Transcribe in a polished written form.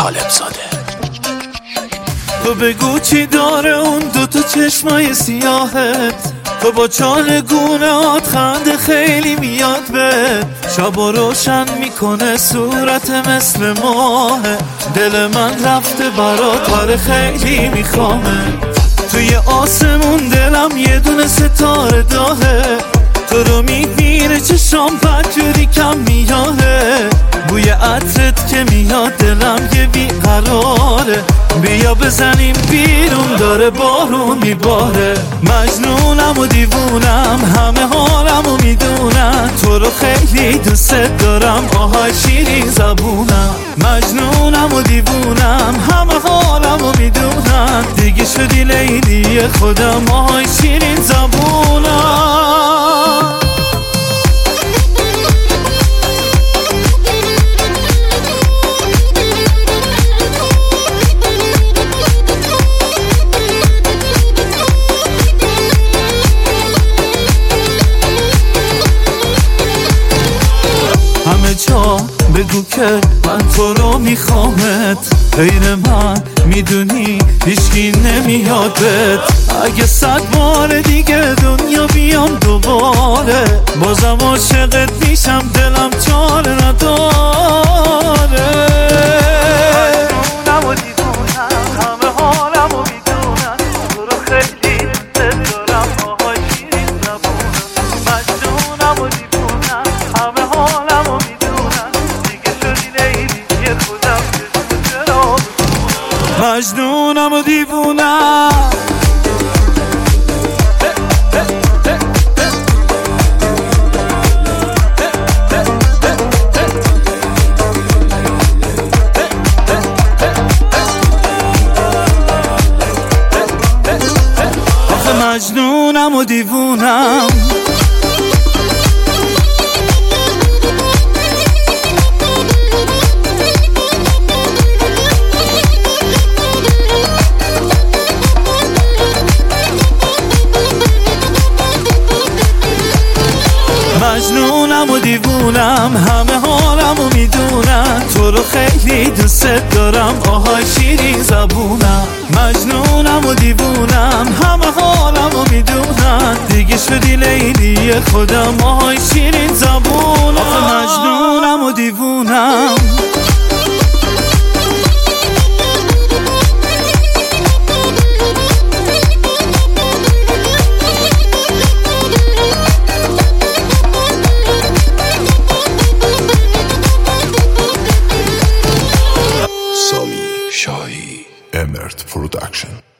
طالب زاده. تو بگو چی داره اون دوتا چشمای سیاهت، تو با چالگونهات خنده خیلی میاد بهت، شبا روشن میکنه صورت مثل ماهه، دل من رفته برات آره خیلی میخوامه، توی آسمون دلم یه دونه ستاره داهه، تو رو میبینه چشام بدجوری کم میاهه، بوی عطرت که میاد دلم یه بیقراره، بیا بزنیم بیرون داره بارون میباره، مجنونم و دیوونم همه حالمو میدونن، تو رو خیلی دوست دارم آهای شیرین زبونم، مجنونم و دیوونم همه حالمو میدونن، دیگه شدی لیلی خودم آهای شیرین زبونم. همه جا بگو که من تو رو میخوامت، غیر من میدونی هیچکی نمیادت، اگه 100 بار دیگه دنیا بیام دوباره، بازم عاشقت میشم دلم چاره نداره، مجنونم و دیوونم همه حالمو میدونن، تو رو خیلی دوست دارم آهای شیرین زبونم، مجنونم و دیوونم همه حالمو میدونن، دیگه شدی لیلی خودم چرا مجنونم و دیوونم. مجنونم و دیوونم. مجنونم و دیوونم همه حالمو میدونن، تو رو خیلی دوست دارم آهای شیرین زبونم، مجنونم و دیوونم همه حالمو میدونن، دیگه شدی لیلی خودم آهای شیرین زبونم، مجنونم و دیوونم. سامی شاهی، امرت پروداکشن.